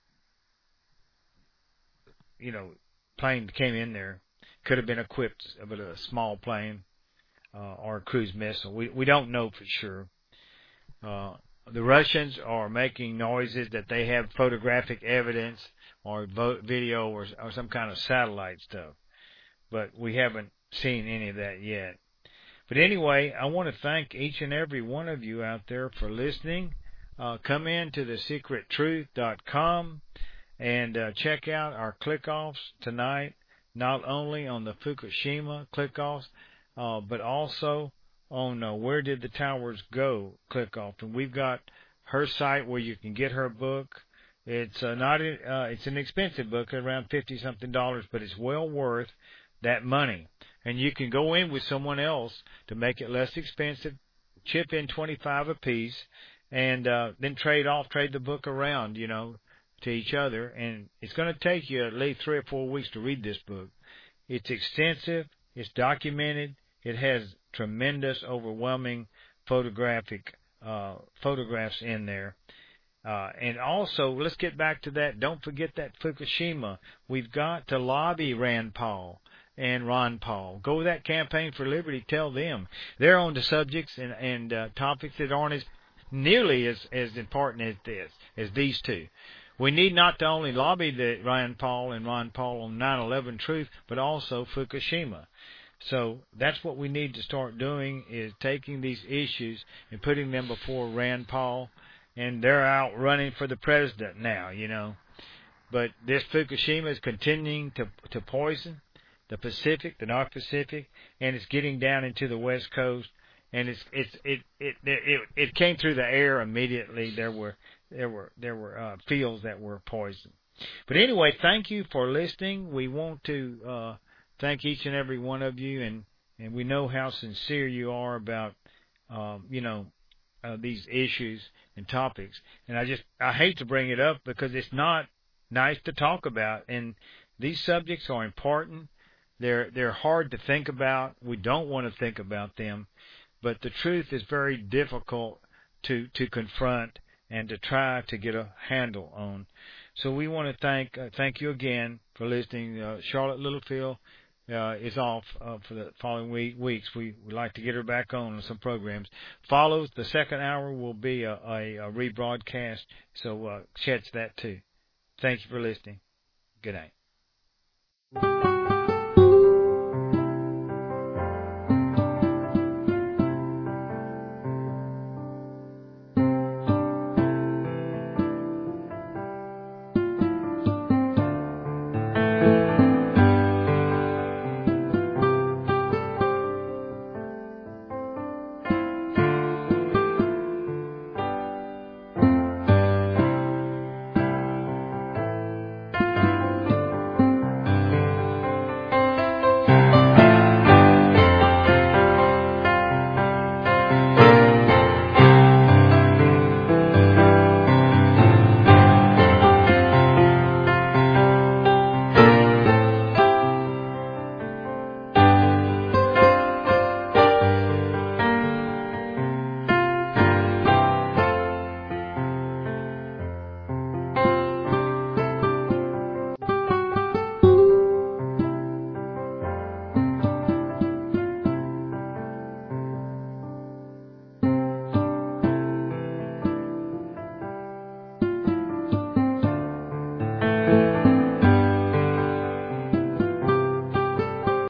you know, plane came in there. Could have been equipped with a small plane uh, or a cruise missile. We we don't know for sure. Uh, the Russians are making noises that they have photographic evidence or vo- video or, or some kind of satellite stuff, but we haven't seen any of that yet. But anyway, I want to thank each and every one of you out there for listening. Uh, come in to the secret truth dot com and uh, check out our click-offs tonight, not only on the Fukushima click-offs, uh, but also on uh, Where Did the Towers Go click-off. And we've got her site where you can get her book. It's uh, not uh, it's an expensive book, around fifty something dollars, but it's well worth that money. And you can go in with someone else to make it less expensive, chip in twenty-five apiece, and uh, then trade off, trade the book around, you know, to each other. And it's going to take you at least three or four weeks to read this book. It's extensive, it's documented, it has tremendous, overwhelming photographic uh, photographs in there. Uh, and also, let's get back to that. Don't forget that Fukushima. We've got to lobby Rand Paul and Ron Paul. Go with that Campaign for Liberty. Tell them they're on to subjects and, and uh, topics that aren't as nearly as, as important as this, as these two. We need not to only lobby the Rand Paul and Ron Paul on nine eleven truth, but also Fukushima. So that's what we need to start doing, is taking these issues and putting them before Rand Paul. And they're out running for the president now, you know. But this Fukushima is continuing to to poison the Pacific, the North Pacific, and it's getting down into the West Coast. And it's it's it it it, it came through the air immediately. There were there were there were uh, fields that were poisoned. But anyway, thank you for listening. We want to uh, thank each and every one of you, and and we know how sincere you are about um, you know. Uh, these issues and topics. And I just, I hate to bring it up because it's not nice to talk about. And these subjects are important. They're, they're hard to think about. We don't want to think about them. But the truth is very difficult to, to confront and to try to get a handle on. So we want to thank, uh, thank you again for listening. Uh, Charlotte Littlefield Uh, is off uh, for the following week, weeks. We would like to get her back on some programs. Follows the second hour will be a, a, a rebroadcast, so uh, catch that too. Thank you for listening. Good night.